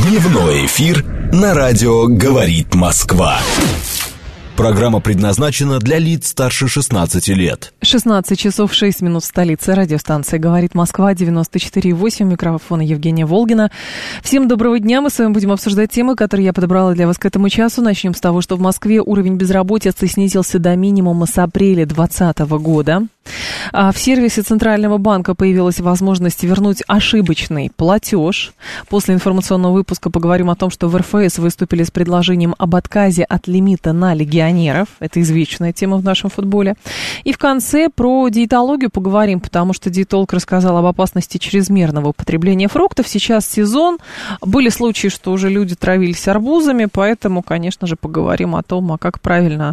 Дневной эфир на радио «Говорит Москва». Программа предназначена для лиц старше 16 лет. 16 часов 6 минут в столице. Радиостанция «Говорит Москва», 94,8. Микрофона Евгения Волгина. Всем доброго дня. Мы с вами будем обсуждать темы, которые я подобрала для вас к этому часу. Начнем с того, что в Москве уровень безработицы снизился до минимума с апреля 2020 года. В сервисе Центрального банка появилась возможность вернуть ошибочный платеж. После информационного выпуска поговорим о том, что в РФС выступили с предложением об отказе от лимита на легионеров. Это извечная тема в нашем футболе. И в конце про диетологию поговорим, потому что диетолог рассказал об опасности чрезмерного употребления фруктов. Сейчас сезон. Были случаи, что уже люди травились арбузами, поэтому, конечно же, поговорим о том, как правильно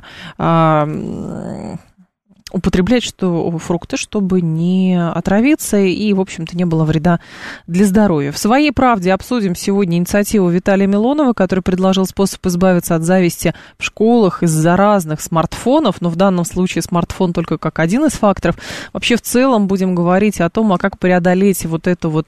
употреблять фрукты, чтобы не отравиться и, в общем-то, не было вреда для здоровья. В «Своей правде» обсудим сегодня инициативу Виталия Милонова, который предложил способ избавиться от зависти в школах из-за разных смартфонов, но в данном случае смартфон только как один из факторов. Вообще, в целом, будем говорить о том, как преодолеть вот эту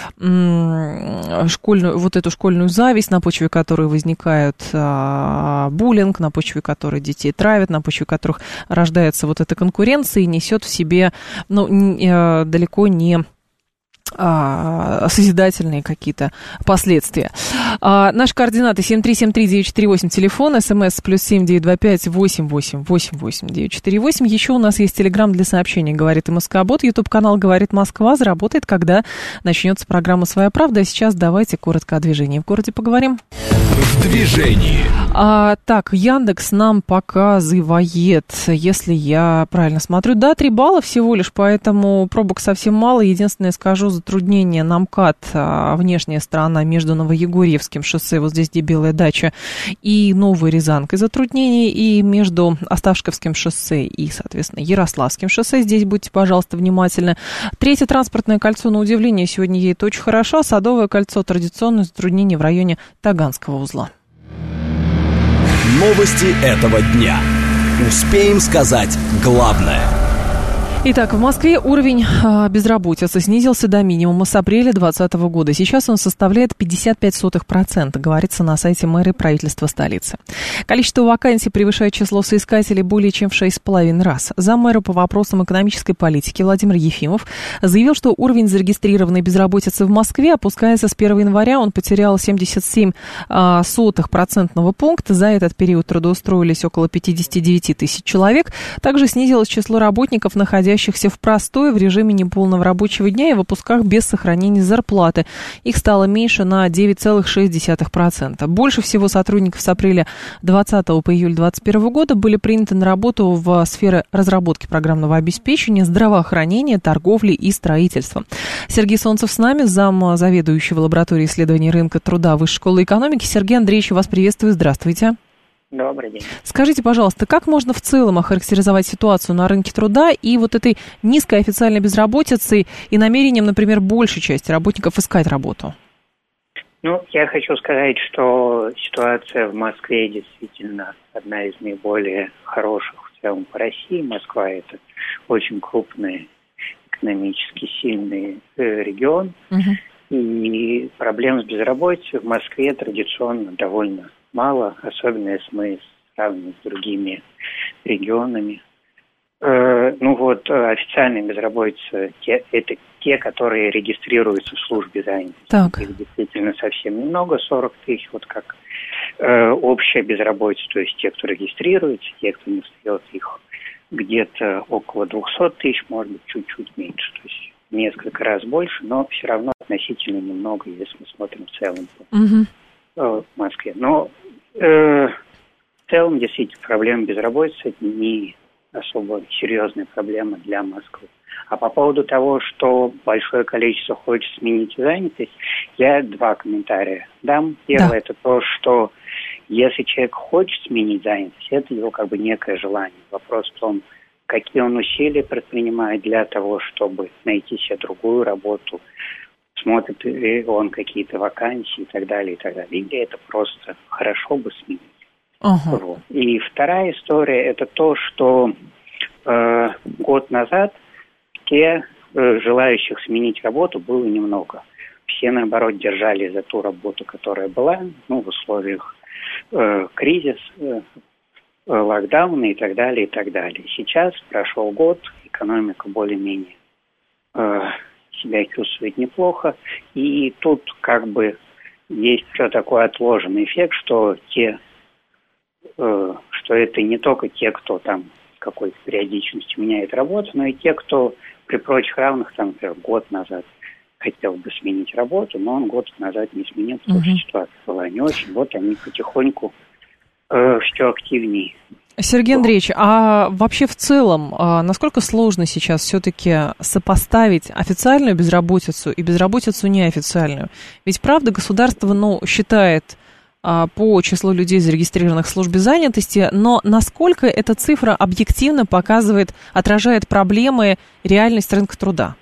школьную зависть, на почве которой возникает буллинг, на почве которой детей травят, на почве которых рождается вот эта конкуренции, несет в себе далеко не созидательные какие-то последствия. Наши координаты 7373948, телефон, смс +7 925 88 88 948. Еще у нас есть телеграм для сообщений «Говорит МСК-бот». Ютуб-канал «Говорит Москва» заработает, когда начнется программа «Своя правда». А сейчас давайте коротко о движении в городе поговорим. В движении. Так, Яндекс нам показывает, если я правильно смотрю, 3 балла всего лишь, поэтому пробок совсем мало. Единственное, скажу, затруднение на МКАД, внешняя сторона между Новоегорьевским шоссе, вот здесь, где Белая дача, и Новой Рязанкой затруднение, и между Осташковским шоссе и, соответственно, Ярославским шоссе. Здесь будьте, пожалуйста, внимательны. Третье транспортное кольцо, на удивление, сегодня едет очень хорошо. Садовое кольцо, традиционное затруднение в районе Таганского узла. Новости этого дня. Успеем сказать главное. Итак, в Москве уровень безработицы снизился до минимума с апреля 2020 года. Сейчас он составляет 0,55%, говорится на сайте мэрии правительства столицы. Количество вакансий превышает число соискателей более чем в 6,5 раз. Заммэра по вопросам экономической политики Владимир Ефимов заявил, что уровень зарегистрированной безработицы в Москве опускается с 1 января. Он потерял 0,77% пункта. За этот период трудоустроились около 59 тысяч человек. Также снизилось число работников, находящихся в простое в режиме неполного рабочего дня и в отпусках без сохранения зарплаты. Их стало меньше на 9,6%. Больше всего сотрудников с апреля 2020 по июль 2021 года были приняты на работу в сферы разработки программного обеспечения, здравоохранения, торговли и строительства. Сергей Солнцев с нами, зам заведующего лабораторией исследований рынка труда Высшей школы экономики. Сергей Андреевич, вас приветствую. Здравствуйте. Добрый день. Скажите, пожалуйста, как можно в целом охарактеризовать ситуацию на рынке труда и вот этой низкой официальной безработицей и намерением, например, большей части работников искать работу? Я хочу сказать, что ситуация в Москве действительно одна из наиболее хороших в целом по России. Москва – это очень крупный, экономически сильный регион. И проблем с безработицей в Москве традиционно довольно мало, особенно если мы сравним с другими регионами. Официальная безработица это те, которые регистрируются в службе занятости. Так. Их действительно совсем немного, 40 тысяч, как общая безработица, то есть те, кто регистрируется, те, кто не встает, их где-то около 200 тысяч, может быть, чуть-чуть меньше, то есть несколько раз больше, но все равно относительно немного, если мы смотрим в целом в Москве. Но в целом, действительно, проблема безработицы – это не особо серьезная проблема для Москвы. А по поводу того, что большое количество хочет сменить занятость, я 2 комментария дам. Первое – это то, что если человек хочет сменить занятость, это его некое желание. Вопрос в том, какие он усилия предпринимает для того, чтобы найти себе другую работу, смотрит ли он какие-то вакансии и так далее, и так далее. Или это просто хорошо бы сменить. И вторая история – это то, что год назад желающих сменить работу было немного. все, наоборот, держались за ту работу, которая была, в условиях кризиса, локдауна и так далее, и так далее. Сейчас прошел год, экономика более-менее себя чувствует неплохо, и тут как бы есть все такой отложенный эффект, что это не только те, кто там с какой-то периодичностью меняет работу, но и те, кто при прочих равных, там, например, год назад хотел бы сменить работу, но он год назад не сменил, потому что ситуация была не очень. Вот они потихоньку все активнее. Сергей Андреевич, а вообще в целом, насколько сложно сейчас все-таки сопоставить официальную безработицу и безработицу неофициальную? Ведь, правда, государство, считает по числу людей, зарегистрированных в службе занятости, но насколько эта цифра объективно отражает проблемы, реальность рынка труда?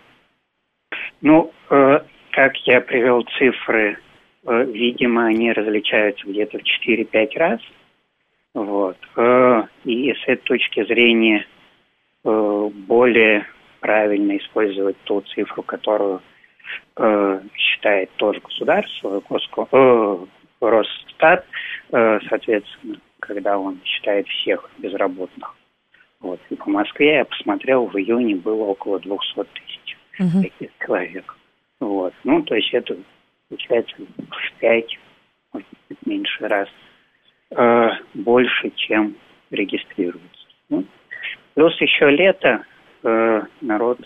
Как я привел цифры, видимо, они различаются где-то в 4-5 раз. Вот. И с этой точки зрения более правильно использовать ту цифру, которую считает тоже государство, Росстат, соответственно, когда он считает всех безработных. Вот. И по Москве я посмотрел, в июне было около 200 тысяч таких человек. Вот. То есть это получается в 5, может быть, меньше раз больше, чем регистрируется. Плюс еще лето, народ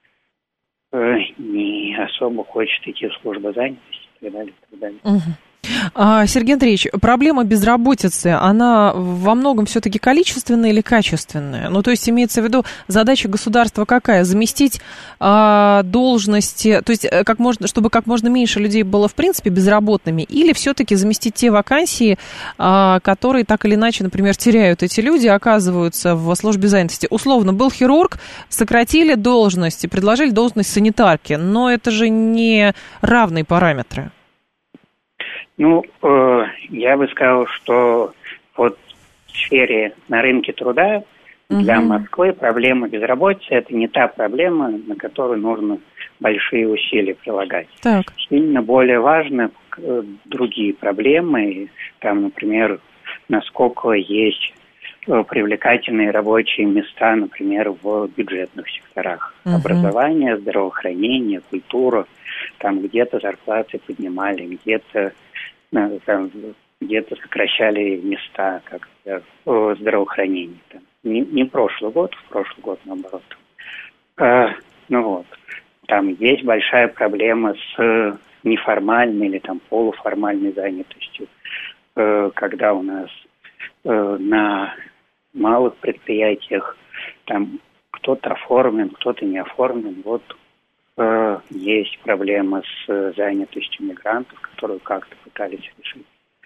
не особо хочет идти в службу занятости и так далее, и так далее. Сергей Андреевич, проблема безработицы, она во многом все-таки количественная или качественная? То есть имеется в виду задача государства какая? Заместить должности, то есть чтобы как можно меньше людей было в принципе безработными, или все-таки заместить те вакансии, которые так или иначе, например, теряют эти люди, оказываются в службе занятости? Условно, был хирург, сократили должность и предложили должность санитарки, но это же не равные параметры. Я бы сказал, что вот в сфере на рынке труда для Москвы проблема безработицы – это не та проблема, на которую нужно большие усилия прилагать. Так. Сильно более важны другие проблемы, там, например, насколько есть привлекательные рабочие места, например, в бюджетных секторах. Образование, здравоохранение, культура. Там где-то зарплаты поднимали, где-то сокращали места, как в здравоохранении. Не прошлый год, в прошлый год наоборот. Там есть большая проблема с неформальной или полуформальной занятостью, когда у нас на малых предприятиях там кто-то оформлен, кто-то не оформлен. Есть проблема с занятостью мигрантов, которую как-то пытались решить.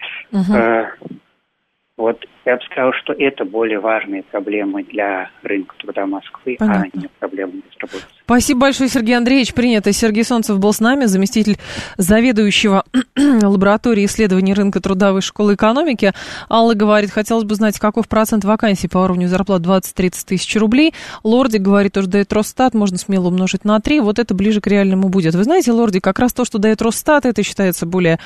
Я бы сказал, что это более важные проблемы для рынка труда Москвы, а не проблемы безработицы. Спасибо большое, Сергей Андреевич. Принято. Сергей Солнцев был с нами, заместитель заведующего лаборатории исследований рынка труда Высшей школы экономики. Алла говорит, хотелось бы знать, каков процент вакансий по уровню зарплат 20-30 тысяч рублей. Лорди говорит, то, что дает Росстат, можно смело умножить на 3. Вот это ближе к реальному будет. Вы знаете, Лорди, как раз то, что дает Росстат, это считается более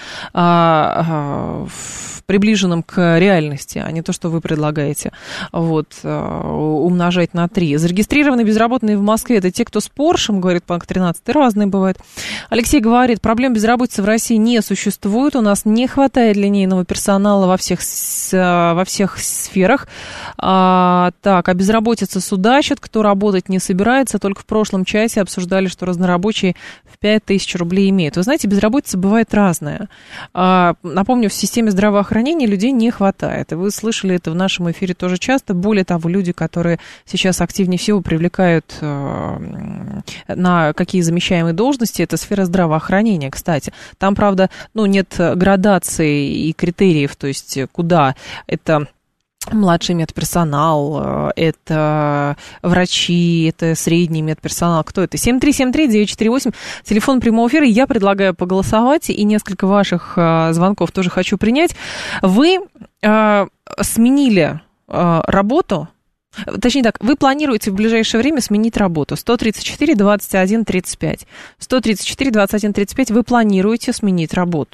приближенным к реальности, а не то, что вы предлагаете, умножать на 3. Зарегистрированные безработные в Москве – это те, кто с Поршем, говорит Панк 13, разные бывают. Алексей говорит, проблем безработицы в России не существует, у нас не хватает линейного персонала во всех сферах. А безработица судачит, кто работать не собирается, только в прошлом часе обсуждали, что разнорабочие в 5000 рублей имеют. Вы знаете, безработица бывает разная. Напомню, в системе здравоохранения людей не хватает. И вы слышали это в нашем эфире тоже часто. Более того, люди, которые сейчас активнее всего привлекают на какие замещаемые должности, это сфера здравоохранения, кстати. Там, правда, нет градации и критериев, то есть куда это... Младший медперсонал, это врачи, это средний медперсонал. Кто это? 7373948, телефон прямого эфира. Я предлагаю поголосовать, и несколько ваших звонков тоже хочу принять. Вы сменили работу, Точнее так, вы планируете в ближайшее время сменить работу. 134 21 35. 134 21 35 вы планируете сменить работу.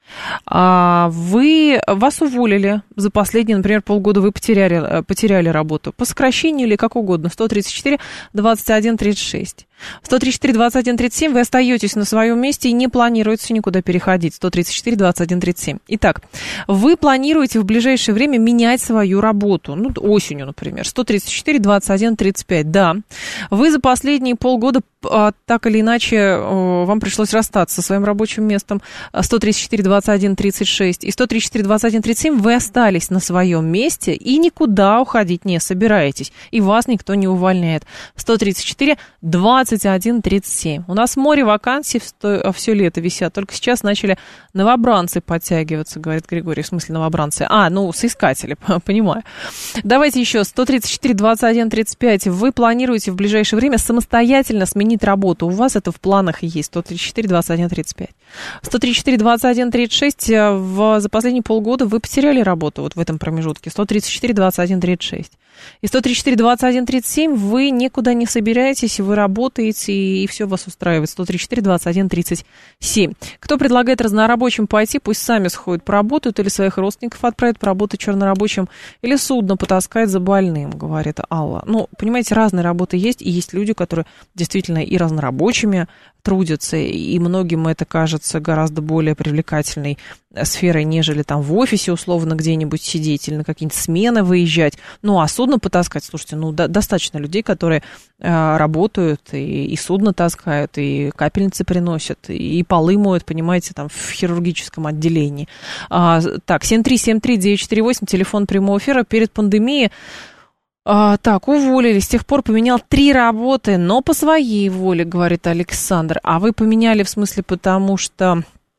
Вас уволили за последние, например, полгода, вы потеряли работу. По сокращению или как угодно. 134 21 36. 134 21 37 вы остаетесь на своем месте и не планируете никуда переходить. 134 21 37. Итак, вы планируете в ближайшее время менять свою работу. Ну, осенью, например. 134 21 35. Да. Вы за последние полгода так или иначе вам пришлось расстаться со своим рабочим местом. 134 21 36 и 134 21 37 вы остались на своем месте и никуда уходить не собираетесь. И вас никто не увольняет. 134 21 37. У нас море вакансий все лето висят. Только сейчас начали новобранцы подтягиваться, говорит Григорий. В смысле новобранцы? Соискатели, понимаю. Давайте еще. 134 21 35. Вы планируете в ближайшее время самостоятельно сменить работу. У вас это в планах и есть. 134 21 35. 134 21 36. За последние полгода вы потеряли работу вот в этом промежутке. 134 21 36. И 134 21 37 вы никуда не собираетесь, вы работаете, и все вас устраивает. 134 21 37. Кто предлагает разнорабочим пойти, пусть сами сходят, поработают, или своих родственников отправят поработать чернорабочим, или судно потаскает за больным, говорит Алла. Ну, понимаете, разные работы есть, и есть люди, которые действительно и разнорабочими трудятся, и многим это кажется гораздо более привлекательной сферой, нежели там в офисе условно где-нибудь сидеть или на какие-нибудь смены выезжать. Ну, а судно потаскать, слушайте, достаточно людей, которые работают и судно таскают, и капельницы приносят, и полы моют, понимаете, там в хирургическом отделении. Так, 7373948, телефон прямого эфира. Перед пандемией уволили. С тех пор поменял 3 работы, но по своей воле, говорит Александр. А вы поменяли в смысле потому, что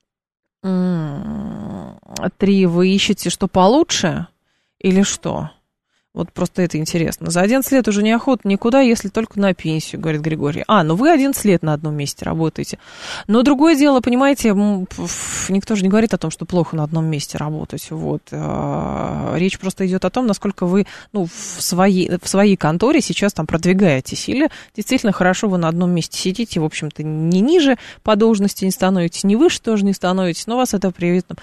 3 вы ищете, что получше? Или что? Вот просто это интересно. За 11 лет уже неохота никуда, если только на пенсию, говорит Григорий. Ну вы 11 лет на одном месте работаете. Но другое дело, понимаете, никто же не говорит о том, что плохо на одном месте работать. Вот. Речь просто идет о том, насколько вы в своей конторе сейчас там продвигаетесь. Или действительно хорошо вы на одном месте сидите, в общем-то, не ниже по должности не становитесь, не выше тоже не становитесь, но вас это при этом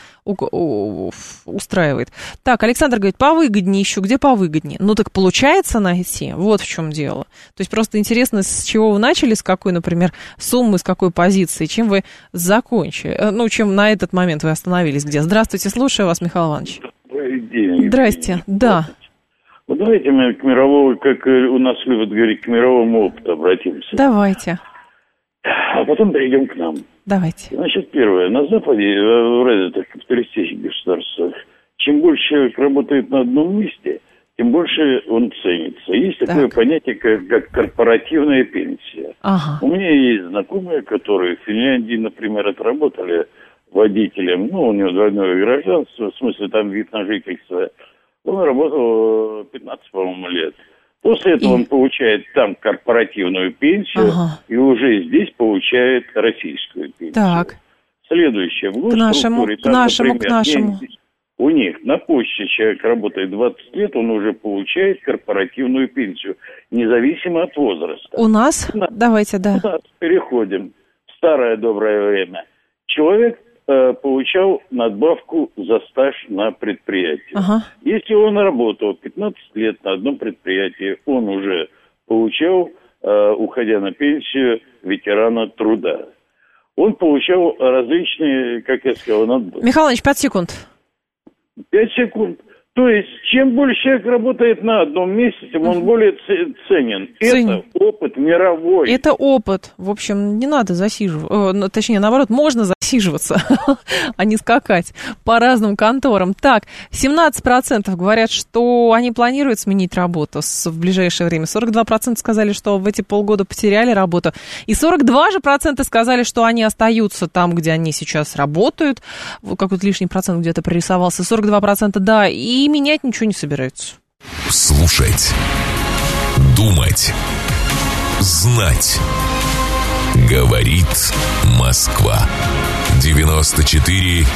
устраивает. Так, Александр говорит, повыгоднее ищу. Где повыгоднее? Ну, так получается найти? Вот в чем дело. То есть просто интересно, с чего вы начали, с какой, например, суммы, с какой позиции, чем вы закончили, чем на этот момент вы остановились, где? Здравствуйте, слушаю вас, Михаил Иванович. Добрый день. Здрасте, да. Вот давайте мы к мировому, как у нас любят говорить, к мировому опыту обратимся. Давайте. А потом перейдем к нам. Давайте. Значит, первое. На Западе, в развитых капиталистических государствах, чем больше человек работает на одном месте, тем больше он ценится. Есть такое понятие, как корпоративная пенсия. Ага. У меня есть знакомые, которые в Финляндии, например, отработали водителем. У него двойное гражданство, в смысле, там вид на жительство. Он работал 15, по-моему, лет. После этого он получает там корпоративную пенсию, и уже здесь получает российскую пенсию. Так. Следующее. В госструктуре, к нашему. У них на почте человек работает 20 лет, он уже получает корпоративную пенсию, независимо от возраста. У нас? Давайте, да. У нас переходим в старое доброе время. Человек получал надбавку за стаж на предприятии. Ага. Если он работал 15 лет на одном предприятии, он уже получал, уходя на пенсию, ветерана труда. Он получал различные, как я сказал, надбавки. Михаил Иванович, 5 секунд. 5 секунд. То есть, чем больше человек работает на одном месте, тем он более ценен. Это опыт мировой. Это опыт. В общем, не надо засиживаться. Точнее, наоборот, можно засиживаться, а не скакать по разным конторам. Так, 17% говорят, что они планируют сменить работу в ближайшее время. 42% сказали, что в эти полгода потеряли работу. И 42% сказали, что они остаются там, где они сейчас работают. Какой-то лишний процент где-то прорисовался. 42% да, и менять ничего не собираются. Слушать, думать, знать. Говорит Москва. 94,8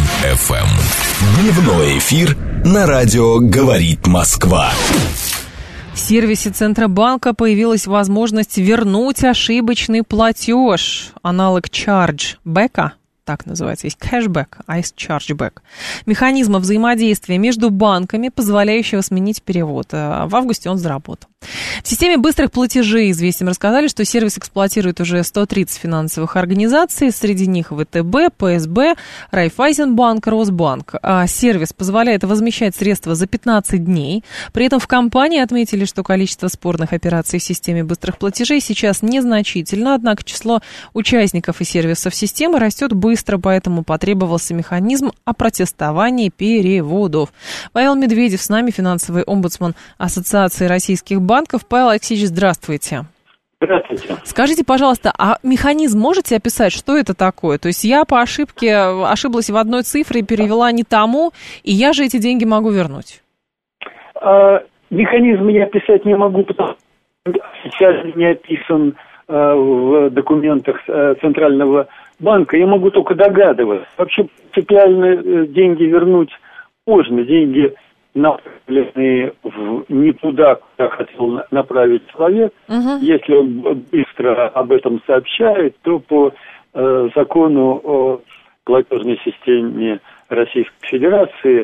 FM. Дневной эфир на радио «Говорит Москва». В сервисе Центробанка появилась возможность вернуть ошибочный платеж, аналог чарджбека. Так называется, есть кэшбэк, а есть чарджбэк. Механизма взаимодействия между банками, позволяющего сменить перевод. В августе он заработал. В системе быстрых платежей «Известиям» рассказали, что сервис эксплуатирует уже 130 финансовых организаций, среди них ВТБ, ПСБ, Райффайзенбанк, Росбанк. Сервис позволяет возмещать средства за 15 дней. При этом в компании отметили, что количество спорных операций в системе быстрых платежей сейчас незначительно, однако число участников и сервисов системы растет быстро, поэтому потребовался механизм о протестовании переводов. Павел Медведев с нами, финансовый омбудсман Ассоциации российских банков. Павел Алексеевич, здравствуйте. Здравствуйте. Скажите, пожалуйста, а механизм можете описать, что это такое? То есть я по ошибке ошиблась в одной цифре, перевела не тому, и я же эти деньги могу вернуть? Механизм я описать не могу, потому что сейчас не описан в документах Центрального банка. Я могу только догадываться. Вообще принципиально деньги вернуть можно. Деньги направленные не туда, куда хотел направить человек. Если он быстро об этом сообщает, то по закону о платежной системе Российской Федерации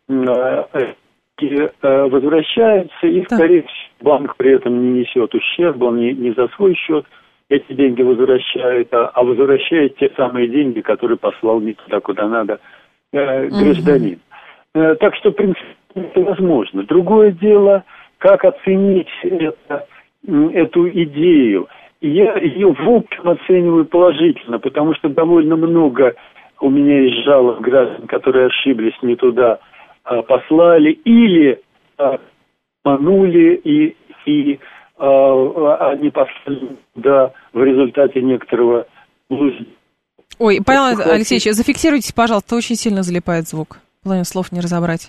возвращаются, и, скорее всего, банк при этом не несет ущерба, он не за свой счет эти деньги возвращает, а возвращает те самые деньги, которые послал не туда, куда надо гражданин. Так что, в принципе, это возможно. Другое дело, как оценить эту идею. Я ее в общем оцениваю положительно, потому что довольно много у меня есть жалоб граждан, которые ошиблись не туда, послали или обманули, и они послали туда в результате некоторого... Ой, Павел Алексеевич, зафиксируйтесь, пожалуйста, очень сильно залипает звук. Половину слов не разобрать.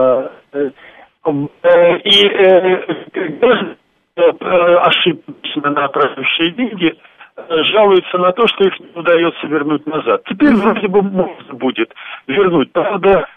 Ошибочно направившие деньги жалуются на то, что их не удается вернуть назад. Теперь вроде бы можно будет вернуть. Правда,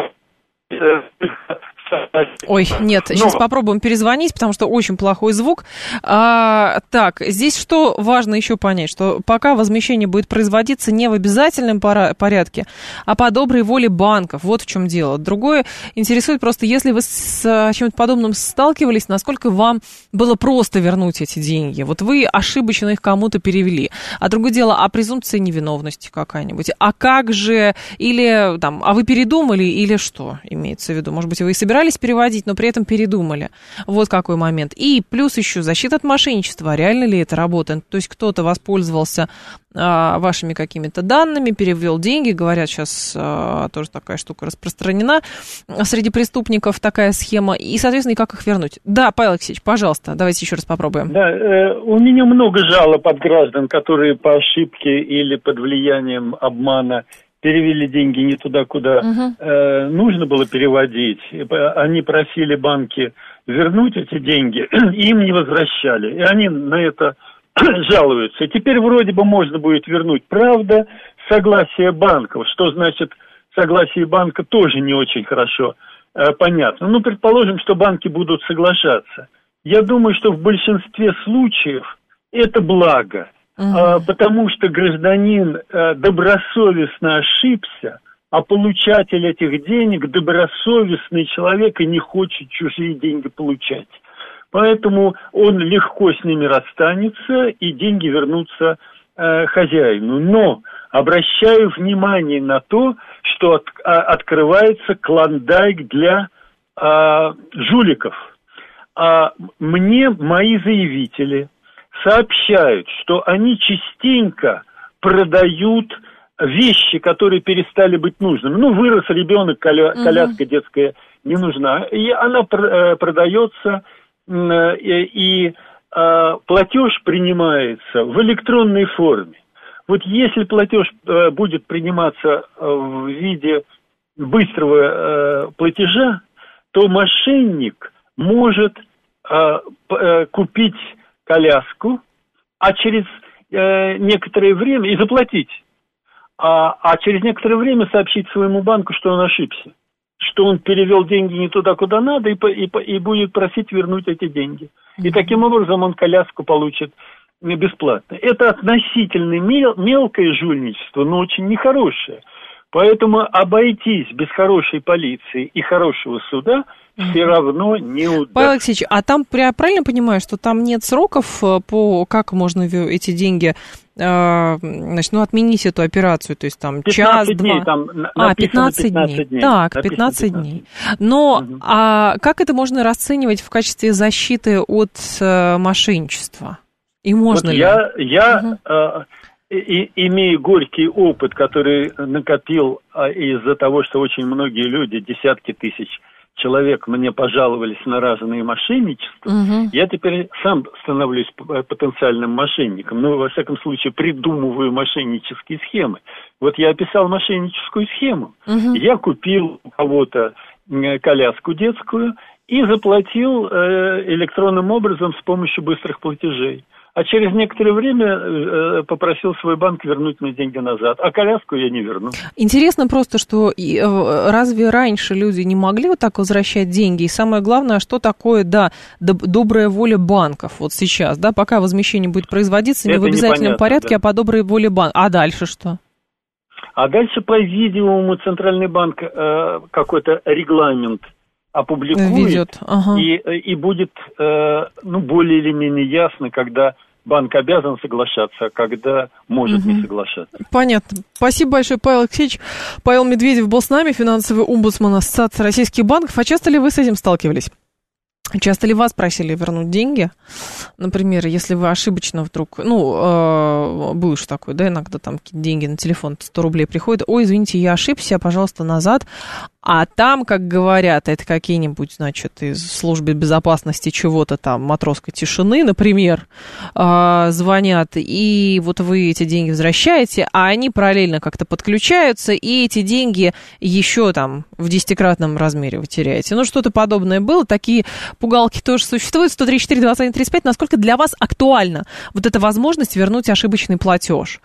ой, нет, сейчас попробуем перезвонить, потому что очень плохой звук. Так, здесь что важно еще понять, что пока возмещение будет производиться не в обязательном порядке, а по доброй воле банков. Вот в чем дело. Другое интересует просто, если вы с чем-то подобным сталкивались, насколько вам было просто вернуть эти деньги. Вот вы ошибочно их кому-то перевели. А другое дело, а презумпция невиновности какая-нибудь. А как же, или там, а вы передумали, или что имеется в виду? Может быть, вы и собирались переводить, но при этом передумали. Вот какой момент. И плюс еще защита от мошенничества. Реально ли это работает? То есть кто-то воспользовался вашими какими-то данными, перевел деньги. Говорят, сейчас тоже такая штука распространена среди преступников, такая схема. И, соответственно, и как их вернуть? Да, Павел Алексеевич, пожалуйста, давайте еще раз попробуем. Да, у меня много жалоб от граждан, которые по ошибке или под влиянием обмана перевели деньги не туда, куда нужно было переводить. Они просили банки вернуть эти деньги, и им не возвращали. И они на это жалуются. И теперь вроде бы можно будет вернуть. Правда, согласие банков. Что значит согласие банка, тоже не очень хорошо понятно. Ну, предположим, что банки будут соглашаться. Я думаю, что в большинстве случаев это благо. Потому что гражданин добросовестно ошибся, а получатель этих денег добросовестный человек и не хочет чужие деньги получать. Поэтому он легко с ними расстанется, и деньги вернутся хозяину. Но обращаю внимание на то, что открывается клондайк для жуликов. Мне мои заявители сообщают, что они частенько продают вещи, которые перестали быть нужными. Ну, вырос ребенок, коляска детская не нужна. И она продается, и платеж принимается в электронной форме. Вот если платеж будет приниматься в виде быстрого платежа, то мошенник может купить коляску, а через некоторое время и заплатить, а через некоторое время сообщить своему банку, что он ошибся, что он перевел деньги не туда, куда надо, и будет просить вернуть эти деньги. И таким образом он коляску получит бесплатно. Это относительно мелкое жульничество, но очень нехорошее. Поэтому обойтись без хорошей полиции и хорошего суда все равно не удастся. Павел Алексеевич, а там, я правильно понимаю, что там нет сроков, по как можно эти деньги, значит, отменить эту операцию, то есть там 15 час, дней, 2... там 15 дней. Так, 15 дней. Но как это можно расценивать в качестве защиты от мошенничества? И можно ли? Я имея горький опыт, который накопил из-за того, что очень многие люди, десятки тысяч человек мне пожаловались на разные мошенничества, я теперь сам становлюсь потенциальным мошенником. Ну, во всяком случае, придумываю мошеннические схемы. Вот я описал мошенническую схему. Я купил у кого-то коляску детскую и заплатил электронным образом с помощью быстрых платежей. А через некоторое время попросил свой банк вернуть мне деньги назад. А коляску я не верну. Интересно просто, что разве раньше люди не могли вот так возвращать деньги? И самое главное, что такое, добрая воля банков вот сейчас, пока возмещение будет производиться не в обязательном порядке, а по доброй воле банка. А дальше что? А дальше, по-видимому, Центральный банк какой-то регламент опубликует, и будет более или менее ясно, когда банк обязан соглашаться, а когда может не соглашаться. Понятно. Спасибо большое, Павел Алексеевич. Павел Медведев был с нами, финансовый омбудсман Ассоциации российских банков. А часто ли вы с этим сталкивались? Часто ли вас просили вернуть деньги? Например, если вы ошибочно вдруг... было же такое, иногда там деньги на телефон 100 рублей приходят. Ой, извините, я ошибся, пожалуйста, назад. А там, как говорят, это какие-нибудь, значит, из службы безопасности чего-то там, матросской тишины, например, звонят, и вот вы эти деньги возвращаете, а они параллельно как-то подключаются, и эти деньги еще там в 10-кратном размере вы теряете. Что-то подобное было. Такие пугалки тоже существуют. 134-21-35. Насколько для вас актуальна вот эта возможность вернуть ошибочный платеж?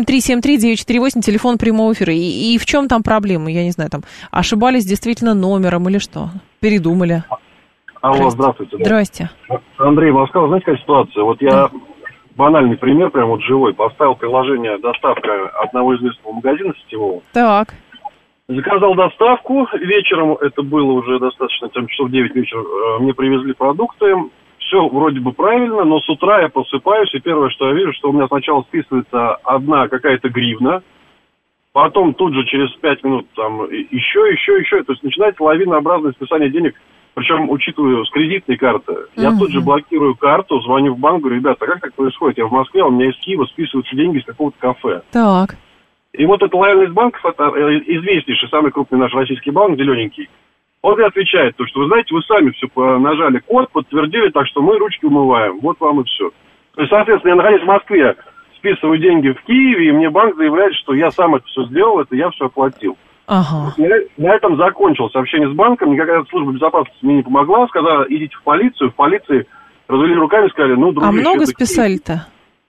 7373948, телефон прямого эфира. И в чем там проблема? Я не знаю, там ошибались действительно номером или что? Передумали? Алло, здравствуйте. Здрасте. Андрей, Москва, знаете, какая ситуация? Вот я банальный пример, прям вот живой, поставил приложение доставка одного известного магазина сетевого. Так. Заказал доставку, вечером, это было уже достаточно, там часов 9 вечера, мне привезли продукты, все вроде бы правильно, но с утра я просыпаюсь, и первое, что я вижу, что у меня сначала списывается одна какая-то гривна, потом тут же через 5 минут там еще, то есть начинается лавинообразное списание денег, причем учитывая с кредитной карты. Я тут же блокирую карту, звоню в банк, говорю, ребята, как так происходит? Я в Москве, у меня из Киева списываются деньги из какого-то кафе. Так. И вот эта лояльность банков, это известнейший, самый крупный наш российский банк, зелененький, он и отвечает, то, что вы знаете, вы сами все нажали код, подтвердили, так что мы ручки умываем, вот вам и все. То есть, соответственно, я находясь в Москве, списываю деньги в Киеве, и мне банк заявляет, что я сам это все сделал, это я все оплатил. Ага. На этом закончилось общение с банком, никакая служба безопасности мне не помогла, сказала, идите в полицию, в полиции развели руками, сказали, дружище... А много списали-то?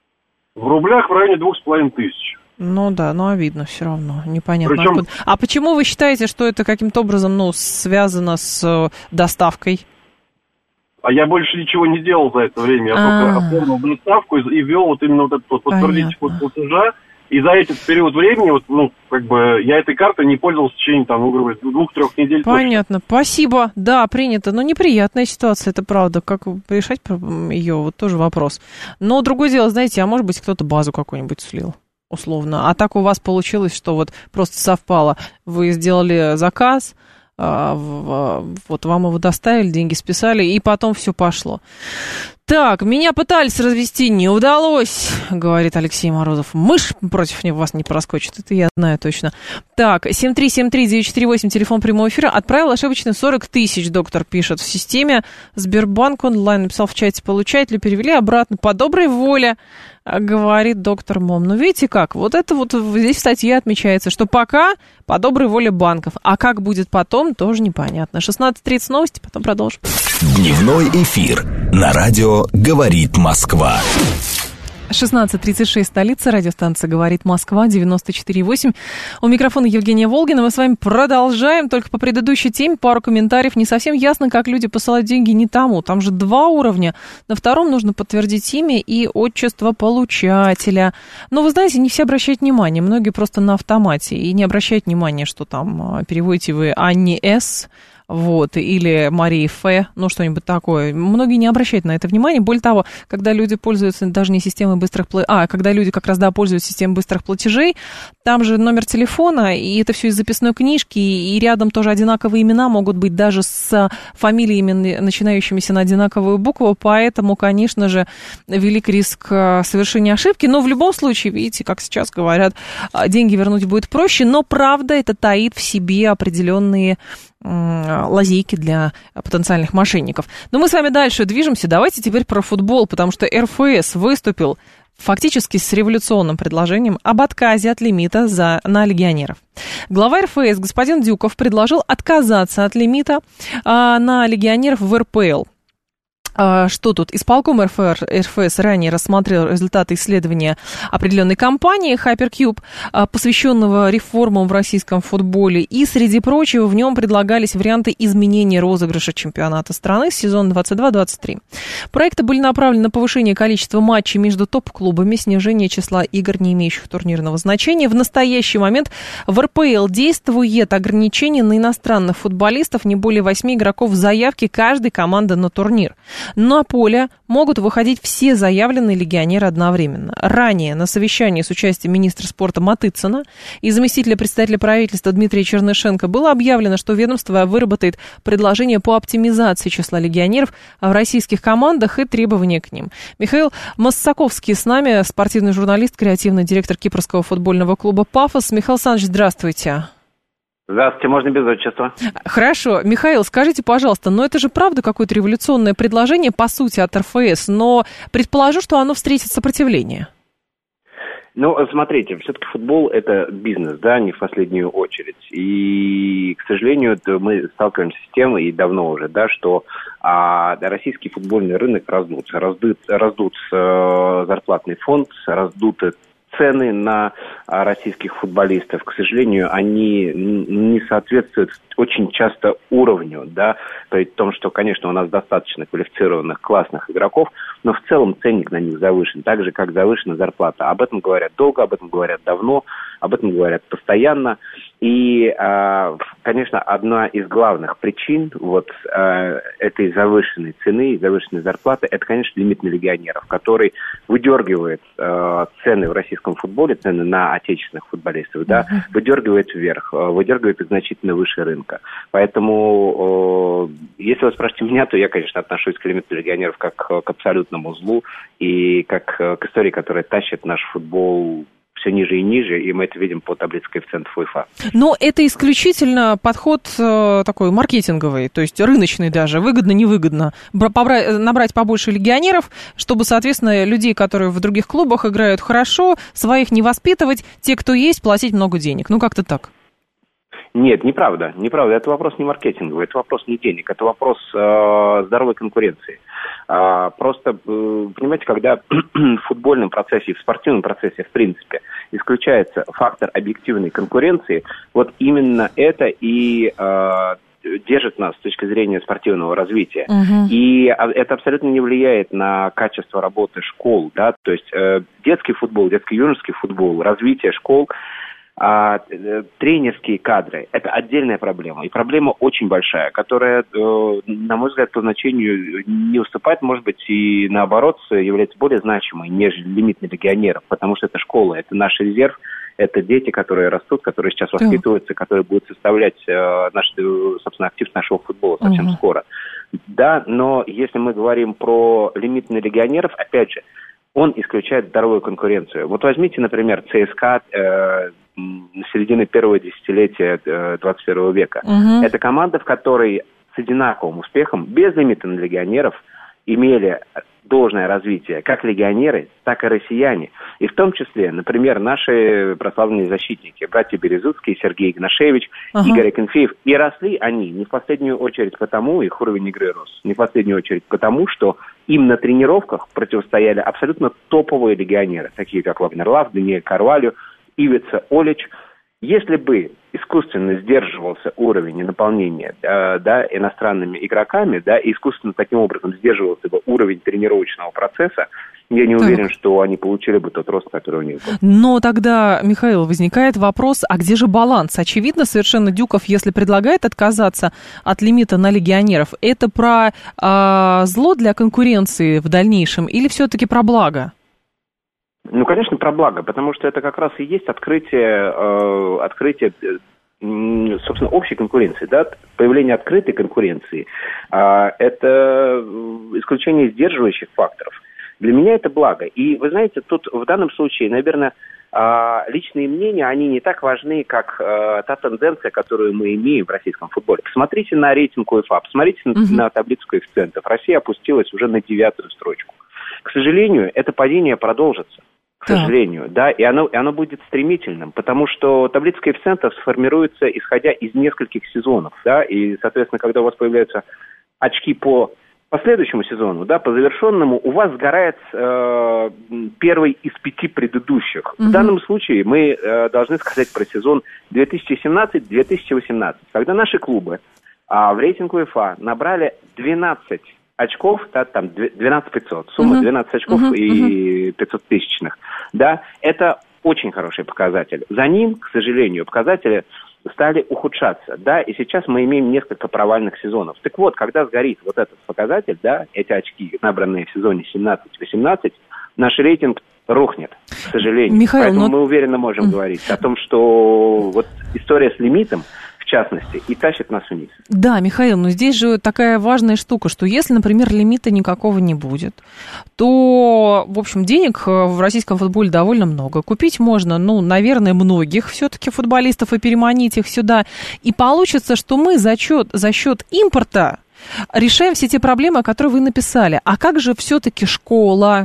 В рублях в районе 2500. Обидно все равно, непонятно. Причем... А почему вы считаете, что это каким-то образом, связано с доставкой? А я больше ничего не делал за это время. Я только оформил доставку и ввел вот именно вот этот вот подтвердить код платежа. И за этот период времени, я этой картой не пользовался в течение, 2-3 недель. Понятно. Точно. Спасибо. Да, принято. Неприятная ситуация, это правда. Как решать ее, вот тоже вопрос. Но другое дело, знаете, а может быть, кто-то базу какую-нибудь слил, условно. А так у вас получилось, что вот просто совпало. Вы сделали заказ, вот вам его доставили, деньги списали, и потом все пошло. Так, меня пытались развести, не удалось, говорит Алексей Морозов. Мышь против него вас не проскочит, это я знаю точно. Так, 7373948, телефон прямого эфира. Отправил ошибочно 40 тысяч, доктор пишет. В системе Сбербанк онлайн написал в чате, получателю перевели обратно по доброй воле, говорит доктор Мом. Видите как, вот это вот здесь в статье отмечается, что пока по доброй воле банков, а как будет потом, тоже непонятно. 16:30 новости, потом продолжим. Дневной эфир на радио «Говорит Москва». 16:36, столица, радиостанция «Говорит Москва», 94,8. У микрофона Евгения Волгина. Мы с вами продолжаем. Только по предыдущей теме пару комментариев. Не совсем ясно, как люди посылают деньги не тому. Там же 2 уровня. На втором нужно подтвердить имя и отчество получателя. Но вы знаете, не все обращают внимание. Многие просто на автомате. И не обращают внимания, что там переводите вы Анни С., вот, или Марии Ф., ну, что-нибудь такое. Многие не обращают на это внимания. Более того, когда люди пользуются даже не системой быстрых платежей, когда люди как раз, да, пользуются системой быстрых платежей, там же номер телефона, и это все из записной книжки, и рядом тоже одинаковые имена могут быть даже с фамилиями, начинающимися на одинаковую букву, поэтому, конечно же, велик риск совершения ошибки. Но в любом случае, видите, как сейчас говорят, деньги вернуть будет проще, но правда это таит в себе определенные лазейки для потенциальных мошенников. Но мы с вами дальше движемся. Давайте теперь про футбол, потому что РФС выступил фактически с революционным предложением об отказе от лимита на легионеров. Глава РФС господин Дюков предложил отказаться от лимита на легионеров в РПЛ. Что тут? Исполком РФС ранее рассмотрел результаты исследования определенной компании Hypercube, посвященного реформам в российском футболе, и, среди прочего, в нем предлагались варианты изменения розыгрыша чемпионата страны с сезона 22-23. Проекты были направлены на повышение количества матчей между топ-клубами, снижение числа игр, не имеющих турнирного значения. В настоящий момент в РПЛ действует ограничение на иностранных футболистов, не более 8 игроков в заявке каждой команды на турнир. На поле могут выходить все заявленные легионеры одновременно. Ранее на совещании с участием министра спорта Матыцына и заместителя председателя правительства Дмитрия Чернышенко было объявлено, что ведомство выработает предложение по оптимизации числа легионеров в российских командах и требования к ним. Михаил Массаковский с нами, спортивный журналист, креативный директор кипрского футбольного клуба «Пафос». Михаил Александрович, здравствуйте. Здравствуйте, можно без отчества. Хорошо. Михаил, скажите, пожалуйста, но это же правда какое-то революционное предложение, по сути, от РФС, но предположу, что оно встретит сопротивление. Ну, смотрите, все-таки футбол – это бизнес, да, не в последнюю очередь. И, к сожалению, мы сталкиваемся с тем, и давно уже, да, что российский футбольный рынок раздут зарплатный фонд, раздуты цены на российских футболистов, к сожалению, они не соответствуют очень часто уровню, да, при том, что, конечно, у нас достаточно квалифицированных, классных игроков, но в целом ценник на них завышен, так же, как завышена зарплата. Об этом говорят долго, об этом говорят давно, об этом говорят постоянно. И, конечно, одна из главных причин вот этой завышенной цены, завышенной зарплаты, это, конечно, лимит на легионеров, который выдергивает цены в российском футболе, цены на отечественных футболистов, да, выдергивает вверх, выдергивает их значительно выше рынка. Поэтому, если вы спросите меня, то я, конечно, отношусь к лимиту легионеров как к абсолютному злу и как к истории, которая тащит наш футбол все ниже и ниже, и мы это видим по таблице коэффициентов УЕФА. Но это исключительно подход такой маркетинговый, то есть рыночный даже, выгодно-невыгодно. Набрать побольше легионеров, чтобы, соответственно, людей, которые в других клубах играют хорошо, своих не воспитывать, те, кто есть, платить много денег. Ну, как-то так. Нет, неправда. Это вопрос не маркетинговый, это вопрос не денег, это вопрос здоровой конкуренции. Просто, понимаете, когда в футбольном процессе, в спортивном процессе, в принципе, исключается фактор объективной конкуренции, вот именно это и держит нас с точки зрения спортивного развития. И это абсолютно не влияет на качество работы школ, да, то есть детский футбол, детско-юношеский футбол, развитие школ, тренерские кадры – это отдельная проблема. И проблема очень большая, которая, на мой взгляд, по значению не уступает, может быть, и наоборот, является более значимой, нежели лимит на легионеров, потому что это школа, это наш резерв, это дети, которые растут, которые сейчас воспитываются, которые будут составлять наш, собственно, актив нашего футбола совсем скоро. Да, но если мы говорим про лимит на легионеров, опять же, он исключает здоровую конкуренцию. Вот возьмите, например, ЦСКА середины первого десятилетия 21 века. Это команда, в которой с одинаковым успехом, без лимита на легионеров, имели должное развитие как легионеры, так и россияне. И в том числе, например, наши прославленные защитники, братья Березуцкие, Сергей Игнашевич, Игорь Акинфеев. И росли они не в последнюю очередь потому, их уровень игры рос, не в последнюю очередь потому, что им на тренировках противостояли абсолютно топовые легионеры, такие как Вагнер Лав, Даниэль Карвалью, Ивица Олич. Если бы искусственно сдерживался уровень наполнения иностранными игроками, и искусственно таким образом сдерживался бы уровень тренировочного процесса, я не уверен, что они получили бы тот рост, который у них был. Но тогда, Михаил, возникает вопрос, а где же баланс? Очевидно, совершенно Дюков, если предлагает отказаться от лимита на легионеров, это про зло для конкуренции в дальнейшем или все-таки про благо? Ну, конечно, про благо, потому что это как раз и есть открытие, собственно, общей конкуренции, появление открытой конкуренции. Это исключение сдерживающих факторов. Для меня это благо. И, вы знаете, тут в данном случае, наверное, личные мнения, они не так важны, как та тенденция, которую мы имеем в российском футболе. Посмотрите на рейтинг УЕФА, посмотрите на таблицу коэффициентов. Россия опустилась уже на 9-ю строчку. К сожалению, это падение продолжится. К сожалению, и оно будет стремительным, потому что таблица коэффициентов сформируется, исходя из нескольких сезонов, и, соответственно, когда у вас появляются очки по следующему сезону, по завершенному, у вас сгорает первый из 5 предыдущих. В данном случае мы должны сказать про сезон 2017-2018, когда наши клубы в рейтинг УЕФА набрали 12 очков, там 12 500, сумма 12 очков и 500 тысячных, это очень хороший показатель. За ним, к сожалению, показатели стали ухудшаться, и сейчас мы имеем несколько провальных сезонов. Так вот, когда сгорит вот этот показатель, эти очки, набранные в сезоне 17-18, наш рейтинг рухнет, к сожалению. Михаил, поэтому мы уверенно можем говорить о том, что вот история с лимитом, в частности, и тащит нас вниз. Да, Михаил, но здесь же такая важная штука, что если, например, лимита никакого не будет, то, в общем, денег в российском футболе довольно много. Купить можно, наверное, многих все-таки футболистов и переманить их сюда. И получится, что мы за счет импорта решаем все те проблемы, которые вы написали. А как же все-таки школа?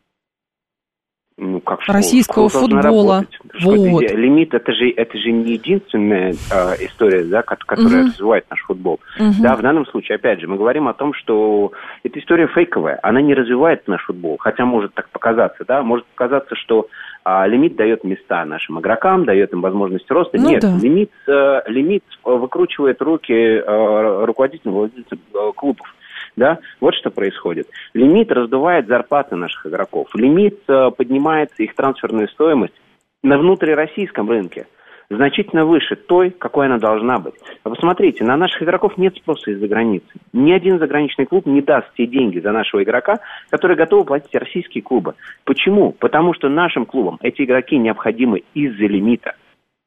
Как школа? Российского футбола. Вот. Лимит это же не единственная история, которая развивает наш футбол. В данном случае, опять же, мы говорим о том, что эта история фейковая, она не развивает наш футбол, хотя может так показаться, может показаться, что лимит дает места нашим игрокам, дает им возможность роста. Нет, лимит выкручивает руки руководителям, владельцам клубов. Вот что происходит. Лимит раздувает зарплаты наших игроков. Лимит поднимает их трансферную стоимость на внутрироссийском рынке значительно выше той, какой она должна быть. Вы посмотрите, на наших игроков нет спроса из-за границы. Ни один заграничный клуб не даст те деньги за нашего игрока, которые готовы платить российские клубы. Почему? Потому что нашим клубам эти игроки необходимы из-за лимита.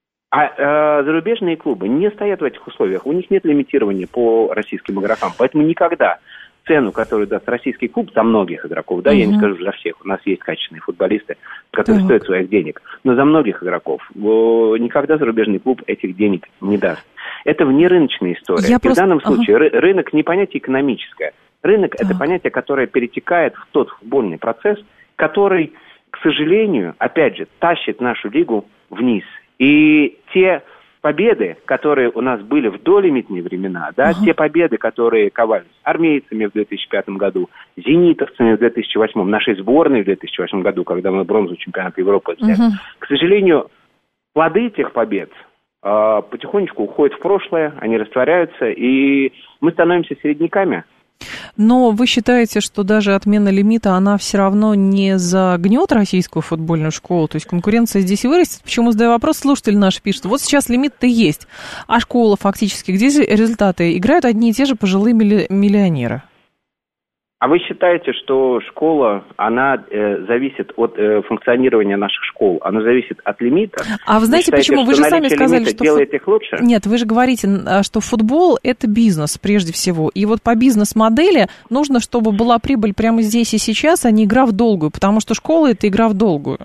А зарубежные клубы не стоят в этих условиях. У них нет лимитирования по российским игрокам. Поэтому никогда цену, которую даст российский клуб за многих игроков, я не скажу за всех, у нас есть качественные футболисты, которые стоят своих денег, но за многих игроков никогда зарубежный клуб этих денег не даст. Это внерыночная история. В данном случае рынок не понятие экономическое. Рынок – это понятие, которое перетекает в тот футбольный процесс, который, к сожалению, опять же, тащит нашу лигу вниз. И те победы, которые у нас были в долимитные времена, те победы, которые ковались армейцами в 2005 году, зенитовцами в 2008, нашей сборной в 2008 году, когда мы бронзу чемпионата Европы взяли. К сожалению, плоды этих побед потихонечку уходят в прошлое, они растворяются, и мы становимся середняками. Но вы считаете, что даже отмена лимита, она все равно не загнет российскую футбольную школу? То есть конкуренция здесь вырастет? Почему задаю вопрос? Слушатель наш пишет, вот сейчас лимит-то есть, а школа фактически, где результаты? Играют одни и те же пожилые миллионеры. А вы считаете, что школа, она зависит от функционирования наших школ, она зависит от лимита? А вы знаете, почему? Вы же сами сказали, что... делает их лучше? Нет, вы же говорите, что футбол – это бизнес прежде всего. И вот по бизнес-модели нужно, чтобы была прибыль прямо здесь и сейчас, а не игра в долгую, потому что школа – это игра в долгую.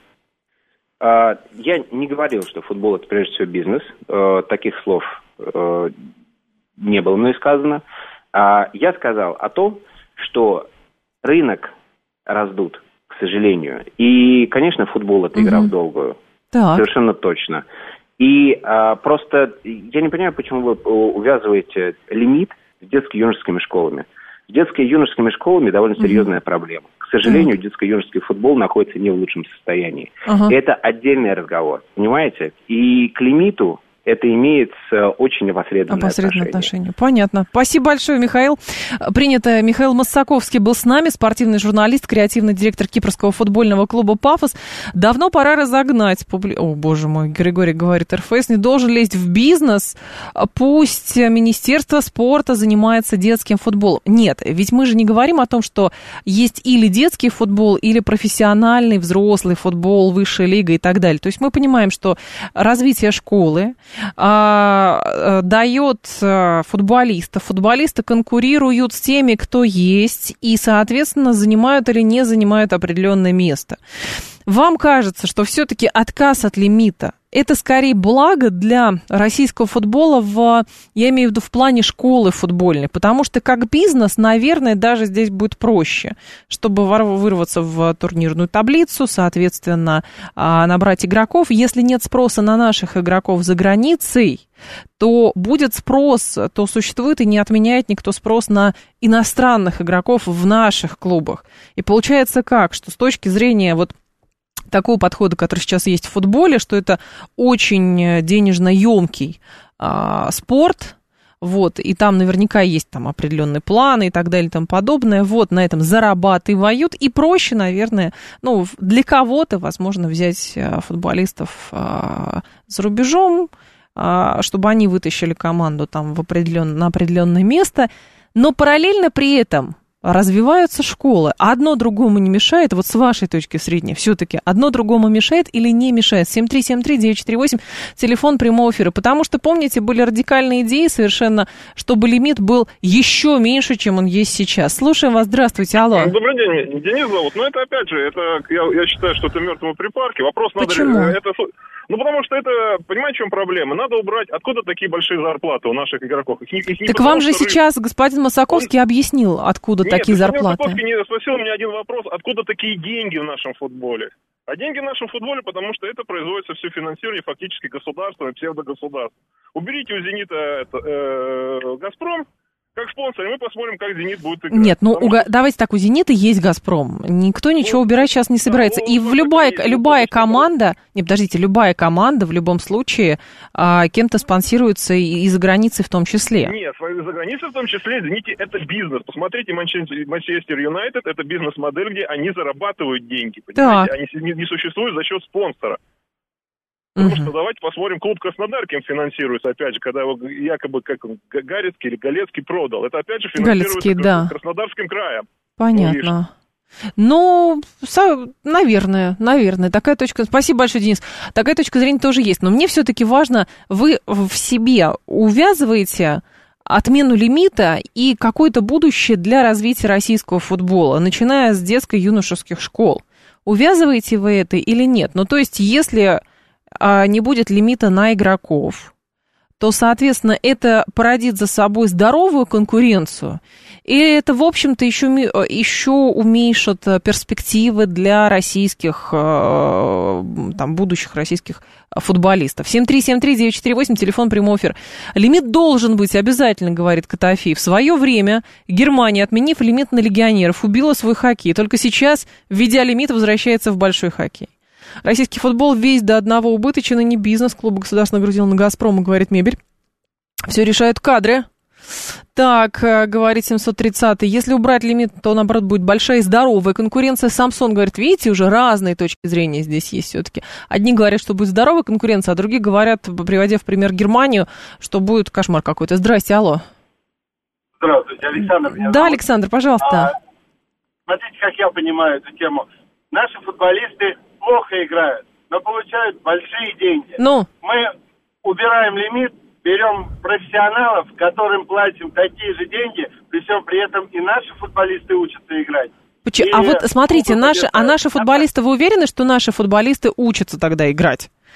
Я не говорил, что футбол – это прежде всего бизнес. Таких слов не было мной сказано. Я сказал о том, что рынок раздут, к сожалению. И, конечно, футбол – это игра в долгую. Так. Совершенно точно. И просто я не понимаю, почему вы увязываете лимит с детско-юношескими школами. С детско-юношескими школами довольно серьезная проблема. К сожалению, детско-юношеский футбол находится не в лучшем состоянии. И это отдельный разговор, понимаете? И к лимиту это имеет очень опосредованное отношение. Понятно. Спасибо большое, Михаил. Принято. Михаил Массаковский был с нами, спортивный журналист, креативный директор кипрского футбольного клуба «Пафос». Давно пора разогнать. О, боже мой, Григорий говорит, РФС не должен лезть в бизнес. Пусть Министерство спорта занимается детским футболом. Нет, ведь мы же не говорим о том, что есть или детский футбол, или профессиональный взрослый футбол, высшая лига и так далее. То есть мы понимаем, что развитие школы дает футболистов. Футболисты конкурируют с теми, кто есть, и, соответственно, занимают или не занимают определенное место. Вам кажется, что все-таки отказ от лимита – это скорее благо для российского футбола, я имею в виду в плане школы футбольной, потому что как бизнес, наверное, даже здесь будет проще, чтобы вырваться в турнирную таблицу, соответственно, набрать игроков. Если нет спроса на наших игроков за границей, то будет спрос, то существует и не отменяет никто спрос на иностранных игроков в наших клубах. И получается как, что с точки зрения вот такого подхода, который сейчас есть в футболе, что это очень денежно емкий спорт, вот, и там наверняка есть там определенные планы и так далее и тому подобное, вот, на этом зарабатывают, и проще, наверное, ну, для кого-то, возможно, взять футболистов за рубежом, чтобы они вытащили команду там на определенное место, но параллельно при этом развиваются школы. Одно другому не мешает, вот с вашей точки зрения, все-таки одно другому мешает или не мешает? 7373948, телефон прямого эфира. Потому что, помните, были радикальные идеи совершенно, чтобы лимит был еще меньше, чем он есть сейчас. Слушаем вас, здравствуйте, алло. Добрый день, Денис зовут. Но это, опять же, я считаю, что это мертвые припарки. Вопрос надо... Почему? Ну, потому что это, понимаете, в чем проблема? Надо убрать, откуда такие большие зарплаты у наших игроков. Так вам же сейчас господин Массаковский объяснил, откуда такие зарплаты. Массаковский не спросил меня один вопрос, откуда такие деньги в нашем футболе. А деньги в нашем футболе, потому что это производится все финансирование фактически государством и псевдогосударств. Уберите у «Зенита» «Газпром» как спонсор, и мы посмотрим, как «Зенит» будет играть. Нет, ну давайте так, у «Зенита» есть «Газпром». Никто ничего убирать сейчас не собирается. И любая команда, любая команда в любом случае кем-то спонсируется и за границей в том числе. Нет, за границей в том числе, извините, это бизнес. Посмотрите, Манчестер Юнайтед, это бизнес-модель, где они зарабатывают деньги, понимаете? Они не существуют за счет спонсора. Потому что давайте посмотрим, клуб Краснодар кем финансируется, опять же, когда его якобы как Галецкий или Галецкий продал. Это опять же финансируется Краснодарским краем. Понятно. Ну, наверное, такая точка... Спасибо большое, Денис. Такая точка зрения тоже есть. Но мне все-таки важно, вы в себе увязываете отмену лимита и какое-то будущее для развития российского футбола, начиная с детско-юношеских школ. Увязываете вы это или нет? Ну, то есть, если не будет лимита на игроков, то, соответственно, это породит за собой здоровую конкуренцию, и это, в общем-то, еще уменьшит перспективы для российских, там, будущих российских футболистов. 7373948, телефон прямой эфир. Лимит должен быть обязательно, говорит Котофеев. В свое время Германия, отменив лимит на легионеров, убила свой хоккей. Только сейчас, введя лимит, возвращается в большой хоккей. Российский футбол весь до одного убыточен, и не бизнес. Клуб государственно грузил на «Газпром», говорит Мебель. Все решают кадры. Так, говорит 730-й, если убрать лимит, то, наоборот, будет большая и здоровая конкуренция. Самсон говорит, видите, уже разные точки зрения здесь есть все-таки. Одни говорят, что будет здоровая конкуренция, а другие говорят, приводя в пример Германию, что будет кошмар какой-то. Здрасте, алло. Здравствуйте, Александр. Да, Александр, пожалуйста. Смотрите, как я понимаю эту тему. Наши футболисты плохо играют, но получают большие деньги. Ну? Мы убираем лимит, берем профессионалов, которым платим такие же деньги, при всем при этом и наши футболисты учатся играть. А вот смотрите, наши футболисты, вы уверены, что наши футболисты учатся тогда играть?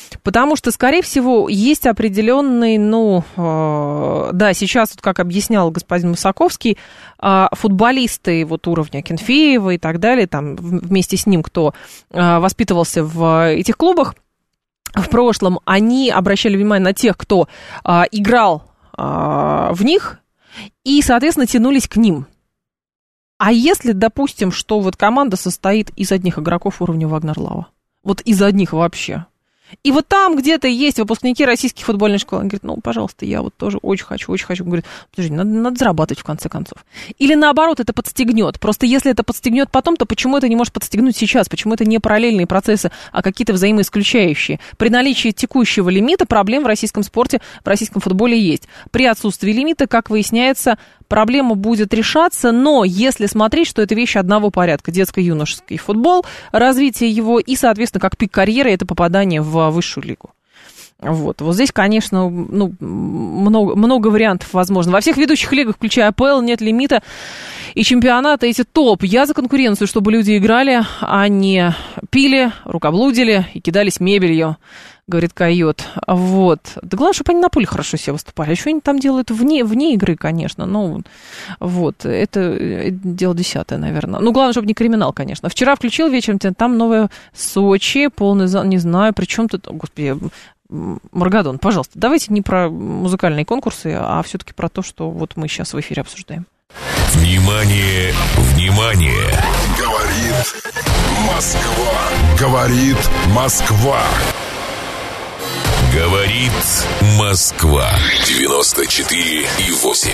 Потому что, скорее всего, есть определенный, да, сейчас, вот как объяснял господин Мусаковский, футболисты вот уровня Акинфеева и так далее, там вместе с ним, кто воспитывался в этих клубах в прошлом, они обращали внимание на тех, кто играл в них и, соответственно, тянулись к ним. А если, допустим, что вот команда состоит из одних игроков уровня Вагнер-Лава, вот из одних вообще, и вот там где-то есть выпускники российских футбольных школ. Он говорит, пожалуйста, я вот тоже очень хочу. Он говорит, подожди, надо зарабатывать в конце концов. Или наоборот, это подстегнет. Просто если это подстегнет потом, то почему это не может подстегнуть сейчас? Почему это не параллельные процессы, а какие-то взаимоисключающие? При наличии текущего лимита проблем в российском спорте, в российском футболе есть. При отсутствии лимита, как выясняется, проблема будет решаться, но если смотреть, что это вещи одного порядка, детско-юношеский футбол, развитие его и, соответственно, как пик карьеры, это попадание в высшую лигу. Вот здесь, конечно, много вариантов возможно. Во всех ведущих лигах, включая АПЛ, нет лимита, и чемпионаты эти топ. Я за конкуренцию, чтобы люди играли, а не пили, рукоблудили и кидались мебелью, говорит Койот. Вот. Да главное, чтобы они на поле хорошо себя выступали. А что они там делают вне игры, конечно. Это дело десятое, наверное. Главное, чтобы не криминал, конечно. Вчера включил вечером, там новое Сочи, полный зал, не знаю, при чем тут... Господи, Маргадон, пожалуйста, давайте не про музыкальные конкурсы, а все-таки про то, что вот мы сейчас в эфире обсуждаем. Внимание, внимание! Говорит Москва. Говорит Москва. Говорит Москва. 94,8.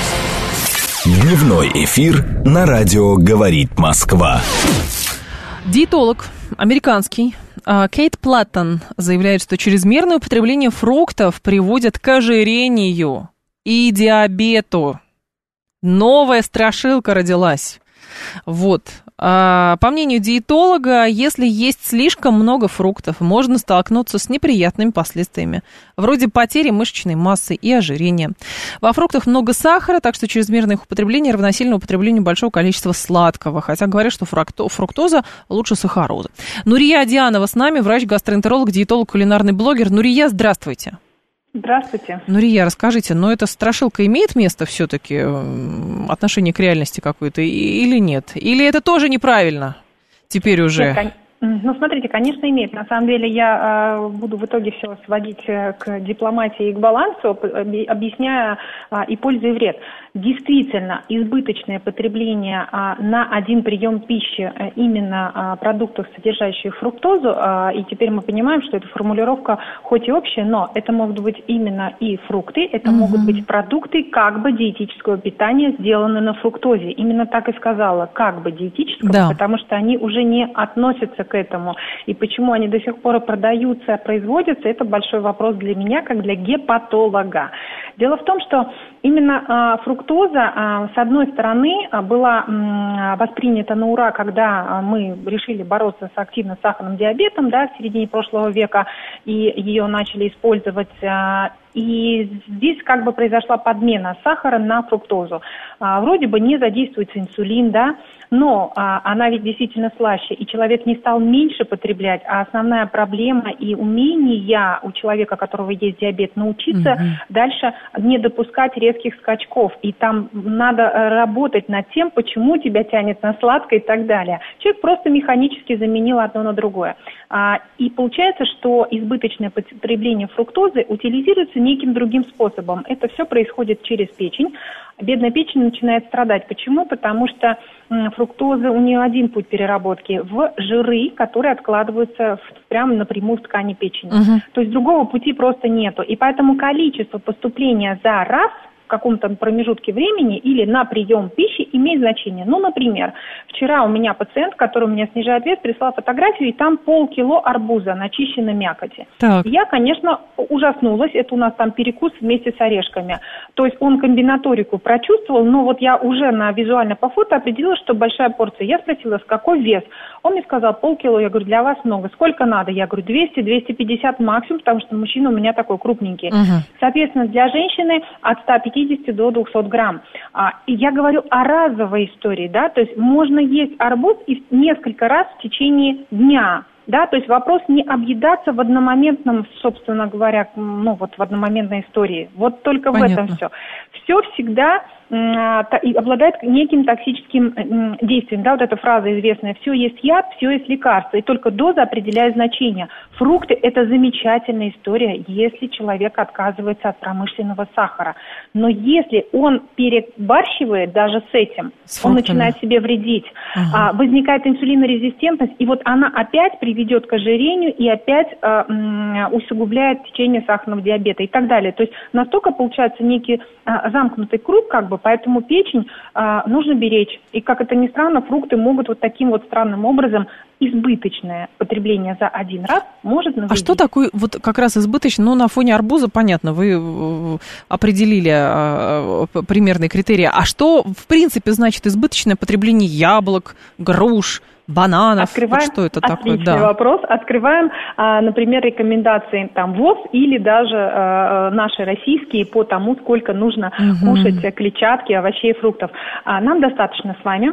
Дневной эфир на радио «Говорит Москва». Диетолог американский Кейт Платтон заявляет, что чрезмерное употребление фруктов приводит к ожирению и диабету. Новая страшилка родилась. Вот. По мнению диетолога, если есть слишком много фруктов, можно столкнуться с неприятными последствиями, вроде потери мышечной массы и ожирения. Во фруктах много сахара, так что чрезмерное их употребление равносильно употреблению большого количества сладкого, хотя говорят, что фруктоза лучше сахарозы. Нурия Адианова с нами, врач-гастроэнтеролог, диетолог, кулинарный блогер. Нурия, здравствуйте. Здравствуйте. Нурия, расскажите, но эта страшилка имеет место все-таки, отношение к реальности какое-то или нет? Или это тоже неправильно теперь уже? Нет, смотрите, конечно, имеет. На самом деле я буду в итоге все сводить к дипломатии и к балансу, объясняя и пользу, и вред. Действительно, избыточное потребление на один прием пищи именно продуктов, содержащих фруктозу, и теперь мы понимаем, что эта формулировка хоть и общая, но это могут быть именно и фрукты, это могут быть продукты как бы диетического питания, сделанные на фруктозе. Именно так и сказала, как бы диетического, да. Потому что они уже не относятся к этому. И почему они до сих пор продаются, производятся, это большой вопрос для меня, как для гепатолога. Дело в том, что именно фруктоза, с одной стороны, была воспринята на ура, когда мы решили бороться активно с сахарным диабетом, да, в середине прошлого века, и ее начали использовать. И здесь как бы произошла подмена сахара на фруктозу. Вроде бы не задействуется инсулин, да, но она ведь действительно слаще, и человек не стал меньше потреблять, а основная проблема и умение у человека, у которого есть диабет, научиться дальше не допускать резких скачков. И там надо работать над тем, почему тебя тянет на сладкое и так далее. Человек просто механически заменил одно на другое. И получается, что избыточное потребление фруктозы утилизируется неким другим способом. Это все происходит через печень. Бедная печень начинает страдать. Почему? Потому что фруктоза, у нее один путь переработки в жиры, которые откладываются прямо напрямую в ткани печени. То есть другого пути просто нету. И поэтому количество поступления за раз в каком-то промежутке времени или на прием пищи имеет значение. Ну, например, вчера у меня пациент, который у меня снижает вес, прислал фотографию, и там полкило арбуза, начищенной мякоти. И я, конечно, ужаснулась. Это у нас там перекус вместе с орешками. То есть он комбинаторику прочувствовал, но вот я уже визуально по фото определила, что большая порция. Я спросила, с какой вес? Он мне сказал, полкило. Я говорю, для вас много. Сколько надо? Я говорю, 200-250 максимум, потому что мужчина у меня такой крупненький. Соответственно, для женщины от 150 до 200 грамм. И я говорю о разовой истории, да, то есть можно есть арбуз и несколько раз в течение дня. да, то есть вопрос не объедаться в одномоментном, собственно говоря, в одномоментной истории. Вот только Понятно. В этом все. Все всегда обладает неким токсическим действием. Да, вот эта фраза известная: все есть яд, все есть лекарство, и только доза определяет значение. Фрукты – это замечательная история, если человек отказывается от промышленного сахара. Но если он перебарщивает даже с этим, он начинает себе вредить, возникает инсулинорезистентность, и вот она опять приведет к ожирению и опять усугубляет течение сахарного диабета и так далее. То есть настолько получается некий замкнутый круг, поэтому печень нужно беречь. И, как это ни странно, фрукты могут вот таким вот странным образом, избыточное потребление за один раз может навредить. А что такое вот как раз избыточно? На фоне арбуза, понятно, вы определили примерные критерии. А что, в принципе, значит избыточное потребление яблок, груш, бананов? Открываем, что это такое? Отличный вопрос. Открываем, например, рекомендации ВОЗ или даже наши российские по тому, сколько нужно кушать клетчатки, овощей и фруктов. Нам достаточно с вами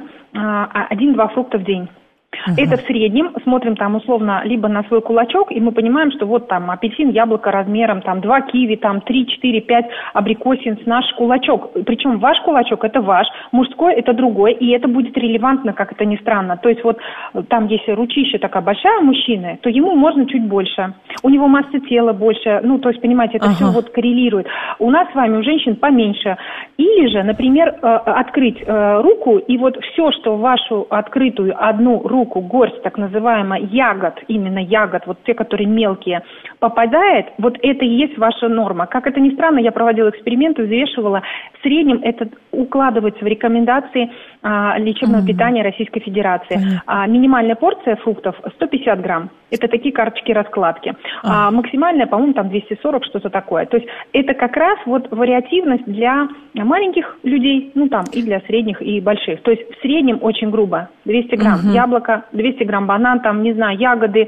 1-2 фрукта в день. Это в среднем, смотрим там условно либо на свой кулачок, и мы понимаем, что вот там апельсин, яблоко размером, там 2 киви, там 3, 4, 5 абрикосин с наш кулачок. Причем ваш кулачок – это ваш, мужской – это другой, и это будет релевантно, как это ни странно. То есть вот там, если ручища такая большая у мужчины, то ему можно чуть больше. У него масса тела больше, то есть, понимаете, это все вот коррелирует. У нас с вами, у женщин, поменьше. Или же, например, открыть руку, и вот все, что в вашу открытую одну руку, горсть так называемая ягод, именно ягод, вот те, которые мелкие, попадает, вот это и есть ваша норма. Как это ни странно, я проводила эксперименты, взвешивала, в среднем это укладывается в рекомендации лечебного питания Российской Федерации. Минимальная порция фруктов 150 грамм. Это такие карточки-раскладки. Максимальная, по-моему, там 240, что-то такое. То есть это как раз вот вариативность для маленьких людей, и для средних и больших. То есть в среднем очень грубо. 200 грамм яблоко, 200 грамм банан, ягоды.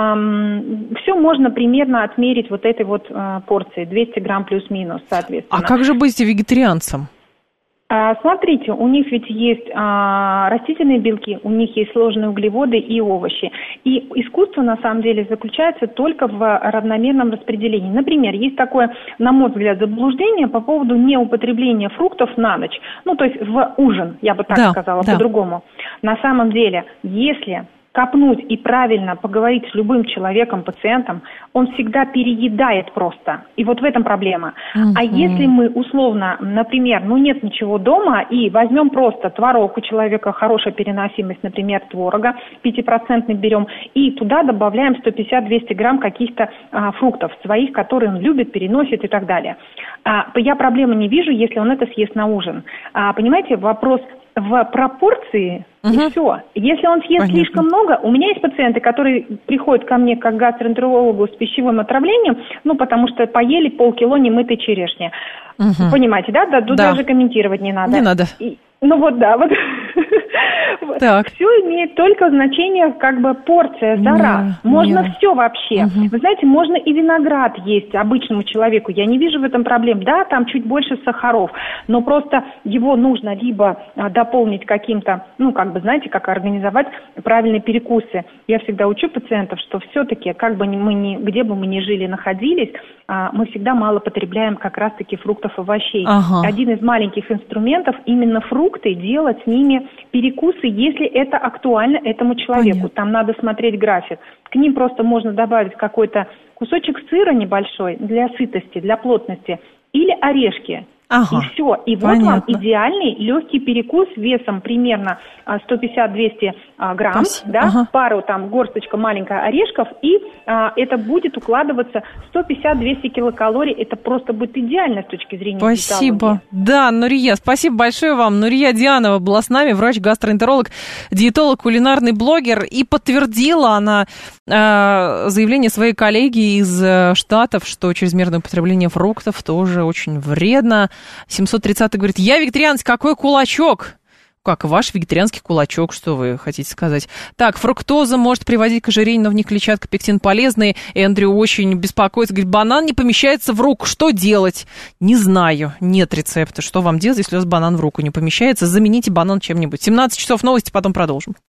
Все можно примерно отмерить вот этой вот порции. 200 грамм плюс-минус, соответственно. А как же быть вегетарианцем? Смотрите, у них ведь есть растительные белки, у них есть сложные углеводы и овощи. И искусство, на самом деле, заключается только в равномерном распределении. Например, есть такое, на мой взгляд, заблуждение по поводу неупотребления фруктов на ночь. То есть в ужин, я бы так сказала, по-другому. На самом деле, если копнуть и правильно поговорить с любым человеком, пациентом, он всегда переедает просто. И вот в этом проблема. А если мы условно, например, нет ничего дома, и возьмем просто творог, у человека хорошая переносимость, например, творога, 5% берем, и туда добавляем 150-200 грамм каких-то фруктов своих, которые он любит, переносит и так далее. Я проблемы не вижу, если он это съест на ужин. Понимаете, вопрос в пропорции, и все. Если он съест слишком много, у меня есть пациенты, которые приходят ко мне как к гастроэнтерологу с пищевым отравлением, потому что поели полкило немытой черешни. Понимаете, да? Тут даже комментировать не надо. Не надо. Все имеет только значение порция за раз. Можно все вообще. Вы знаете, можно и виноград есть обычному человеку. Я не вижу в этом проблем. Да, там чуть больше сахаров, но просто его нужно либо дополнить каким-то, знаете, как организовать правильные перекусы. Я всегда учу пациентов, что все-таки, где бы мы ни жили, находились, мы всегда мало потребляем как раз-таки фруктов и овощей. Один из маленьких инструментов именно фрукты, делать с ними перекусы, если это актуально этому человеку. Там надо смотреть график. К ним просто можно добавить какой-то кусочек сыра небольшой для сытости, для плотности, или орешки. И все. И вот вам идеальный легкий перекус весом примерно 150-200 грамм, пару горсточка маленькая орешков, и это будет укладываться 150-200 килокалорий. Это просто будет идеально с точки зрения диетологии. Спасибо. Да, Нурия, спасибо большое вам. Нурия Дианова была с нами, врач-гастроэнтеролог, диетолог, кулинарный блогер, и подтвердила она заявление своей коллеги из Штатов, что чрезмерное употребление фруктов тоже очень вредно. 730-й говорит: я вегетарианец, какой кулачок? Как ваш вегетарианский кулачок, что вы хотите сказать? Так, фруктоза может приводить к ожирению, но в них клетчатка, пектин полезные. Эндрю очень беспокоится, говорит: банан не помещается в руку, что делать? Не знаю, нет рецепта. Что вам делать, если у вас банан в руку не помещается? Замените банан чем-нибудь. 17 часов новости, потом продолжим.